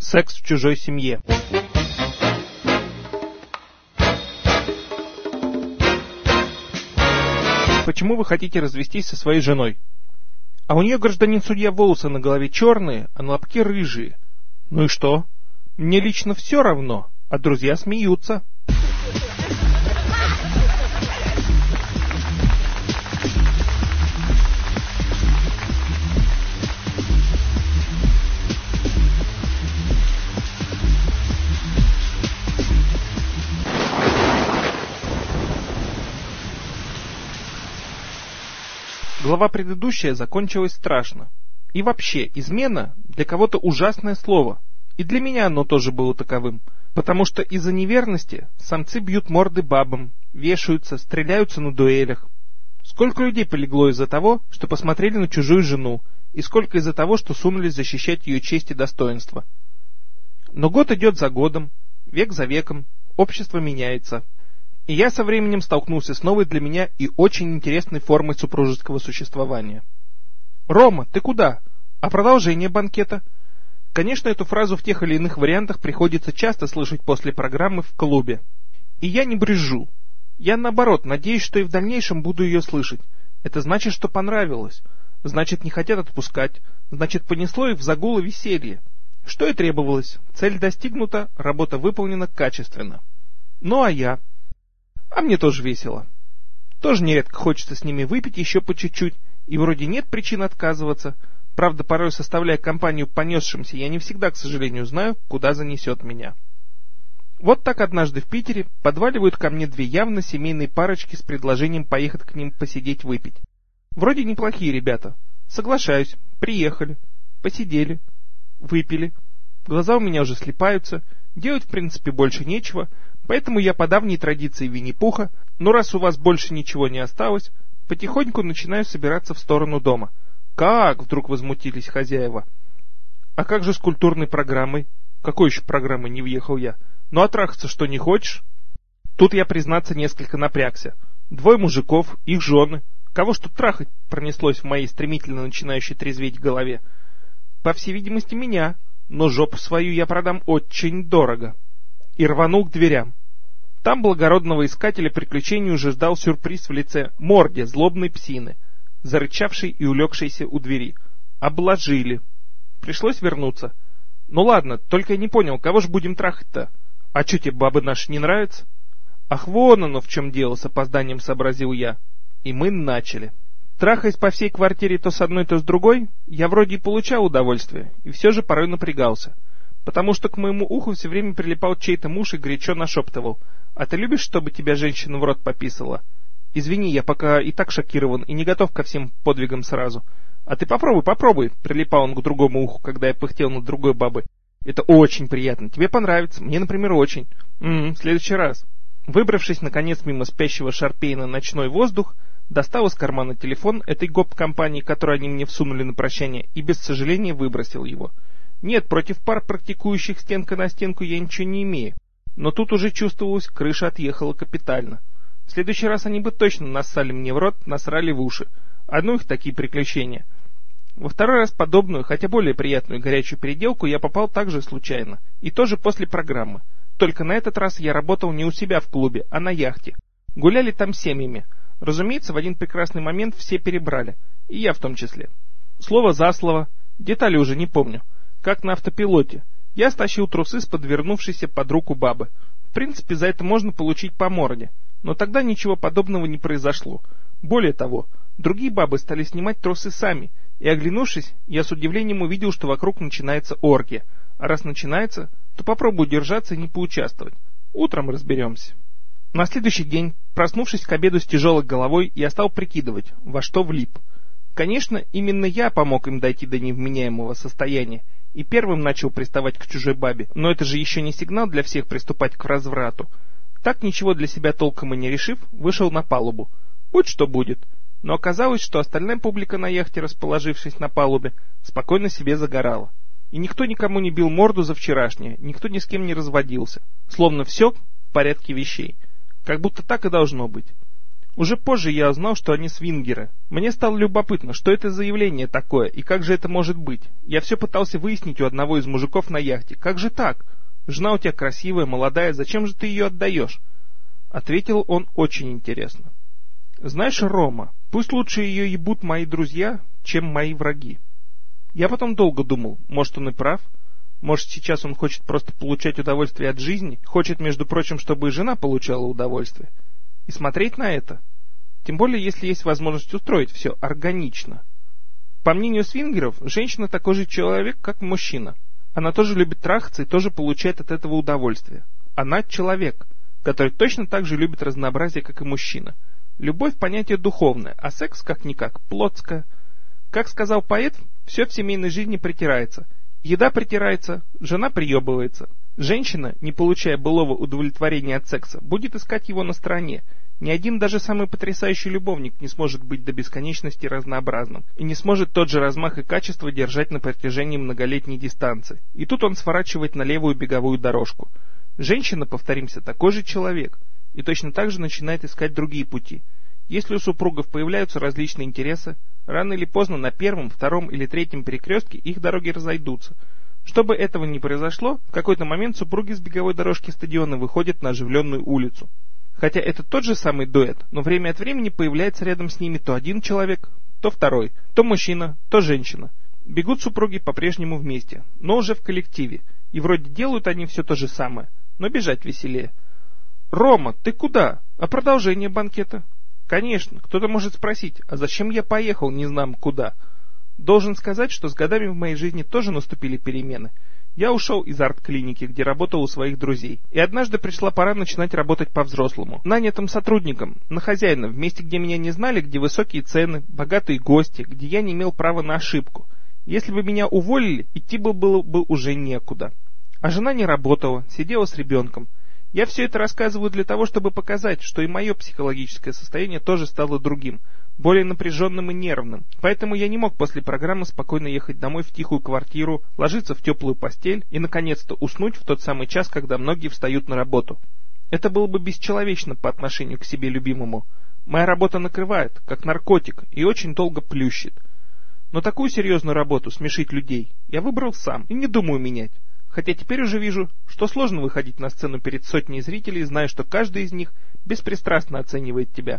Секс в чужой семье. Почему вы хотите развестись со своей женой? А у нее, гражданин судья, волосы на голове черные, а на лобке рыжие. Ну и что? Мне лично все равно, а друзья смеются. Глава предыдущая закончилась страшно. И вообще, измена для кого-то ужасное слово. И для меня оно тоже было таковым. Потому что из-за неверности самцы бьют морды бабам, вешаются, стреляются на дуэлях. Сколько людей полегло из-за того, что посмотрели на чужую жену, и сколько из-за того, что сунулись защищать ее честь и достоинство. Но год идет за годом, век за веком, общество меняется. И я со временем столкнулся с новой для меня и очень интересной формой супружеского существования. «Рома, ты куда? А продолжение банкета?» Конечно, эту фразу в тех или иных вариантах приходится часто слышать после программы в клубе. И я не брюзжу. Я, наоборот, надеюсь, что и в дальнейшем буду ее слышать. Это значит, что понравилось. Значит, не хотят отпускать. Значит, понесло их в загул и веселье. Что и требовалось. Цель достигнута, работа выполнена качественно. Ну а я... А мне тоже весело. Тоже нередко хочется с ними выпить еще по чуть-чуть, и вроде нет причин отказываться. Правда, порой составляя компанию понесшимся, я не всегда, к сожалению, знаю, куда занесет меня. Вот так однажды в Питере подваливают ко мне две явно семейные парочки с предложением поехать к ним посидеть выпить. Вроде неплохие ребята. Соглашаюсь, приехали, посидели, выпили. Глаза у меня уже слипаются, делать в принципе больше нечего, поэтому я по давней традиции Винни-Пуха, но раз у вас больше ничего не осталось, потихоньку начинаю собираться в сторону дома. «Как?» — вдруг возмутились хозяева. «А как же с культурной программой?» «Какой еще программой?» — не въехал я. «Ну а трахаться что, не хочешь?» Тут я, признаться, несколько напрягся. Двое мужиков, их жены. Кого ж тут трахать пронеслось в моей стремительно начинающей трезветь голове? По всей видимости, меня, но жопу свою я продам очень дорого. И рванул к дверям. Там благородного искателя приключений уже ждал сюрприз в лице морде злобной псины, зарычавшей и улегшейся у двери. Обложили. Пришлось вернуться. Ну ладно, только я не понял, кого ж будем трахать-то? А че тебе бабы наши не нравятся? Ах, вон оно в чем дело, с опозданием сообразил я. И мы начали. Трахаясь по всей квартире то с одной, то с другой, я вроде и получал удовольствие, и все же порой напрягался. Потому что к моему уху все время прилипал чей-то муж и горячо нашептывал: «А ты любишь, чтобы тебя женщина в рот пописала? Извини, я пока и так шокирован и не готов ко всем подвигам сразу. А ты попробуй», — прилипал он к другому уху, когда я пыхтел над другой бабой. «Это очень приятно. Тебе понравится. Мне, например, очень. В следующий раз». Выбравшись, наконец, мимо спящего Шарпея на ночной воздух, достал из кармана телефон этой гоп-компании, которую они мне всунули на прощание, и без сожаления выбросил его. Нет, против пар, практикующих стенка на стенку, я ничего не имею. Но тут уже чувствовалось, крыша отъехала капитально. В следующий раз они бы точно нассали мне в рот, насрали в уши. Одну их такие приключения. Во второй раз подобную, хотя более приятную горячую переделку я попал также случайно. И тоже после программы. Только на этот раз я работал не у себя в клубе, а на яхте. Гуляли там семьями. Разумеется, в один прекрасный момент все перебрали. И я в том числе. Слово за слово. Детали уже не помню. Как на автопилоте. Я стащил трусы с подвернувшейся под руку бабы. В принципе, за это можно получить по морде. Но тогда ничего подобного не произошло. Более того, другие бабы стали снимать трусы сами. И оглянувшись, я с удивлением увидел, что вокруг начинается оргия. А раз начинается, то попробую держаться и не поучаствовать. Утром разберемся. На следующий день, проснувшись к обеду с тяжелой головой, я стал прикидывать, во что влип. Конечно, именно я помог им дойти до невменяемого состояния и первым начал приставать к чужой бабе, но это же еще не сигнал для всех приступать к разврату. Так, ничего для себя толком и не решив, вышел на палубу. Будь что будет. Но оказалось, что остальная публика на яхте, расположившись на палубе, спокойно себе загорала. И никто никому не бил морду за вчерашнее, никто ни с кем не разводился. Словно все в порядке вещей. Как будто так и должно быть. Уже позже я узнал, что они свингеры. Мне стало любопытно, что это за явление такое, и как же это может быть. Я все пытался выяснить у одного из мужиков на яхте. Как же так? Жена у тебя красивая, молодая, зачем же ты ее отдаешь? Ответил он очень интересно. Знаешь, Рома, пусть лучше ее ебут мои друзья, чем мои враги. Я потом долго думал, может, он и прав. Может, сейчас он хочет просто получать удовольствие от жизни, хочет, между прочим, чтобы и жена получала удовольствие. И смотреть на это. Тем более, если есть возможность устроить все органично. По мнению свингеров, женщина такой же человек, как мужчина. Она тоже любит трахаться и тоже получает от этого удовольствие. Она человек, который точно так же любит разнообразие, как и мужчина. Любовь — понятие духовное, а секс, как-никак, плотское. Как сказал поэт, все в семейной жизни притирается. Еда притирается, жена приебывается. Женщина, не получая былого удовлетворения от секса, будет искать его на стороне. Ни один даже самый потрясающий любовник не сможет быть до бесконечности разнообразным и не сможет тот же размах и качество держать на протяжении многолетней дистанции. И тут он сворачивает на левую беговую дорожку. Женщина, повторимся, такой же человек, и точно так же начинает искать другие пути. Если у супругов появляются различные интересы, рано или поздно на первом, втором или третьем перекрестке их дороги разойдутся. Чтобы этого не произошло, в какой-то момент супруги с беговой дорожки стадиона выходят на оживленную улицу. Хотя это тот же самый дуэт, но время от времени появляется рядом с ними то один человек, то второй, то мужчина, то женщина. Бегут супруги по-прежнему вместе, но уже в коллективе, и вроде делают они все то же самое, но бежать веселее. «Рома, ты куда? А продолжение банкета?» Конечно, кто-то может спросить, а зачем я поехал, не знам куда? Должен сказать, что с годами в моей жизни тоже наступили перемены. Я ушел из арт-клиники, где работал у своих друзей, и однажды пришла пора начинать работать по-взрослому. Нанятым сотрудником, на хозяина, в месте, где меня не знали, где высокие цены, богатые гости, где я не имел права на ошибку. Если бы меня уволили, идти было бы уже некуда. А жена не работала, сидела с ребенком. Я все это рассказываю для того, чтобы показать, что и мое психологическое состояние тоже стало другим, более напряженным и нервным. Поэтому я не мог после программы спокойно ехать домой в тихую квартиру, ложиться в теплую постель и, наконец-то, уснуть в тот самый час, когда многие встают на работу. Это было бы бесчеловечно по отношению к себе любимому. Моя работа накрывает, как наркотик, и очень долго плющит. Но такую серьезную работу, смешить людей, я выбрал сам и не думаю менять. Хотя теперь уже вижу, что сложно выходить на сцену перед сотней зрителей, зная, что каждый из них беспристрастно оценивает тебя.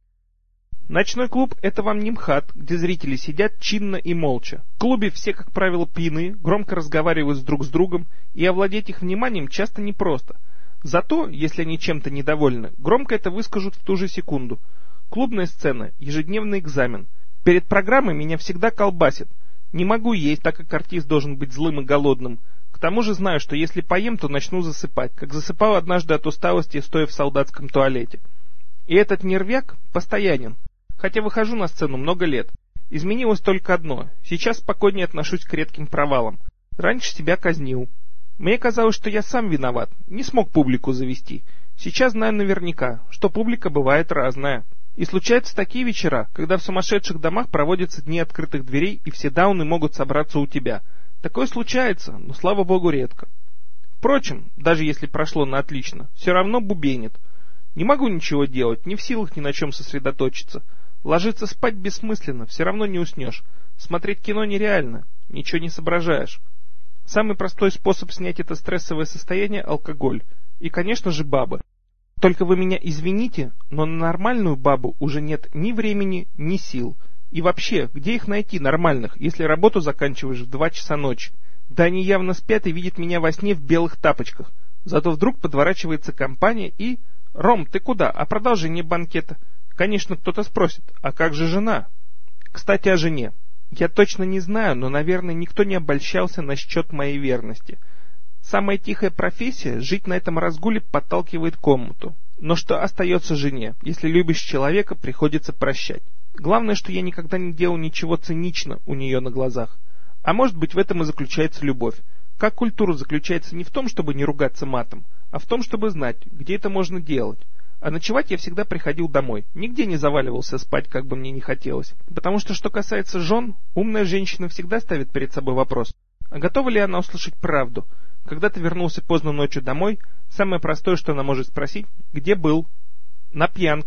Ночной клуб — это вам не МХАТ, где зрители сидят чинно и молча. В клубе все, как правило, пьяны, громко разговаривают друг с другом, и овладеть их вниманием часто непросто. Зато, если они чем-то недовольны, громко это выскажут в ту же секунду. Клубная сцена — ежедневный экзамен. Перед программой меня всегда колбасит. Не могу есть, так как артист должен быть злым и голодным. К тому же знаю, что если поем, то начну засыпать, как засыпал однажды от усталости, стоя в солдатском туалете. И этот нервяк постоянен, хотя выхожу на сцену много лет. Изменилось только одно: сейчас спокойнее отношусь к редким провалам. Раньше себя казнил. Мне казалось, что я сам виноват, не смог публику завести. Сейчас знаю наверняка, что публика бывает разная. И случаются такие вечера, когда в сумасшедших домах проводятся дни открытых дверей, и все дауны могут собраться у тебя. Такое случается, но, слава богу, редко. Впрочем, даже если прошло на отлично, все равно бубенит. Не могу ничего делать, не в силах ни на чем сосредоточиться. Ложиться спать бессмысленно, все равно не уснешь. Смотреть кино нереально, ничего не соображаешь. Самый простой способ снять это стрессовое состояние — алкоголь. И, конечно же, бабы. Только вы меня извините, но на нормальную бабу уже нет ни времени, ни сил. И вообще, где их найти, нормальных, если работу заканчиваешь в 2 часа ночи? Да они явно спят и видят меня во сне в белых тапочках. Зато вдруг подворачивается компания и... «Ром, ты куда? А продолжение банкета?» Конечно, кто-то спросит, а как же жена? Кстати, о жене. Я точно не знаю, но, наверное, никто не обольщался насчет моей верности. Самая тихая профессия — жить на этом разгуле подталкивает к омуту. Но что остается жене? Если любишь человека, приходится прощать. Главное, что я никогда не делал ничего цинично у нее на глазах. А может быть, в этом и заключается любовь. Как культура заключается не в том, чтобы не ругаться матом, а в том, чтобы знать, где это можно делать. А ночевать я всегда приходил домой, нигде не заваливался спать, как бы мне не хотелось. Потому что касается жен, умная женщина всегда ставит перед собой вопрос: а готова ли она услышать правду? Когда ты вернулся поздно ночью домой, самое простое, что она может спросить: где был? На пьянке.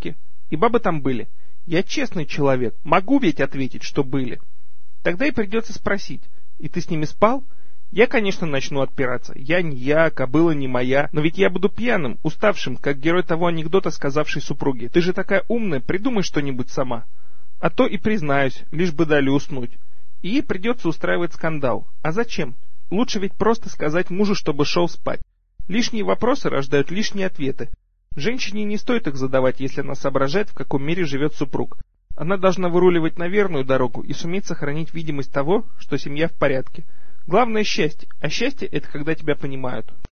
И бабы там были. Я честный человек, могу ведь ответить, что были. Тогда и придется спросить: и ты с ними спал? Я, конечно, начну отпираться. Я не я, кобыла не моя, но ведь я буду пьяным, уставшим, как герой того анекдота, сказавший супруге: ты же такая умная, придумай что-нибудь сама. А то и признаюсь, лишь бы дали уснуть. И ей придется устраивать скандал. А зачем? Лучше ведь просто сказать мужу, чтобы шел спать. Лишние вопросы рождают лишние ответы. Женщине не стоит их задавать, если она соображает, в каком мире живет супруг. Она должна выруливать на верную дорогу и суметь сохранить видимость того, что семья в порядке. Главное — счастье, а счастье — это когда тебя понимают.